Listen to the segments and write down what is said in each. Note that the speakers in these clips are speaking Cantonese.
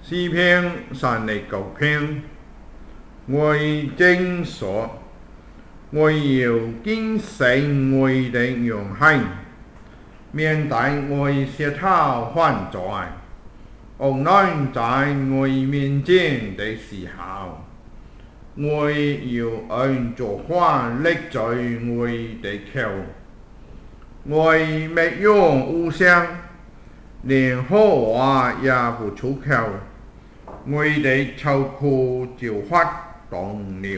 诗篇39篇，為正所，為要堅勝我的勇氣，面對我舌頭犯罪，無論在我面前的時候，我要按着話勒罪我的口，我沒用污聲，連好話也不出口，我的愁苦就發動了，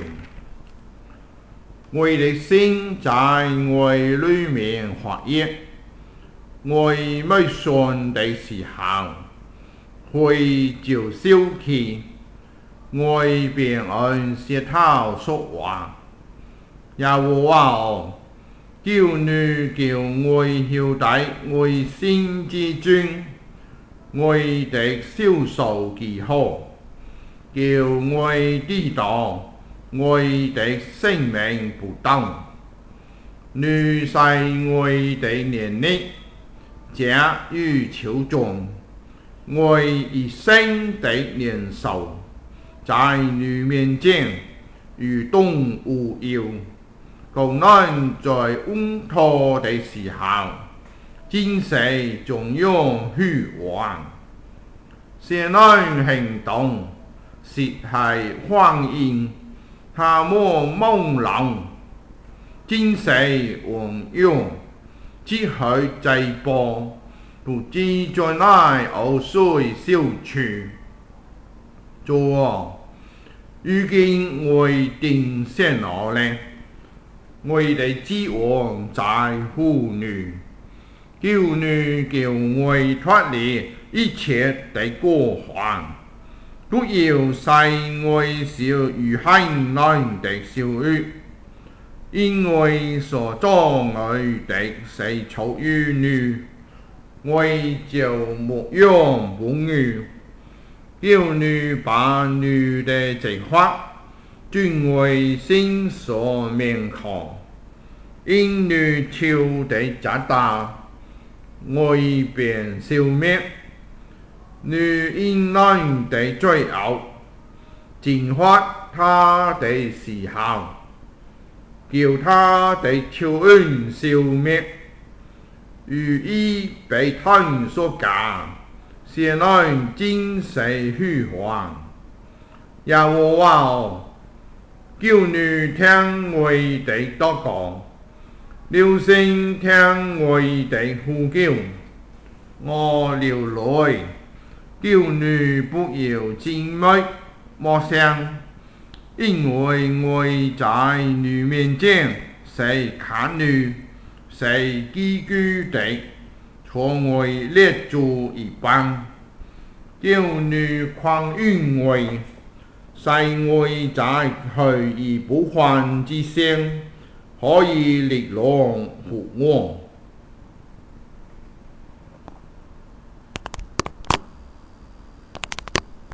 我的心在我裏面發熱，我沒信的時候，會就生氣，我便按舌頭說話。耶和華哦，求你叫我曉得我心之尊，我的少數記號，叫我知道我的生命不動。你使我的年日加於超重，我一生的年壽，在你面前如動無有。高難在穩妥的時候，今世總有虛妄。善人行動，實係謊言，他們朦朧。今世枉用，只許祭報，不知將來何須消除。主啊，如今我定陷落了，我的指望在乎你，求你叫我脫離一切的過犯，不要使我受於恨人的羞辱，因為所障礙的是出於你，我就牧養不義。求你把你的計劃轉為心所面看，因你求的責打，我便消滅。你因人的罪惡，懲罰他的時候，叫他的仇恨消滅，如已被他所趕，善人盡是虛幻。耶和華哦，求你聽我的禱告，留心聽我的呼叫，我流淚，求你不要靜默默想，因為我在你面前是客旅，是寄居的，和我列祖一般。求你寬允我，使我在去而不返之前可以力量復活。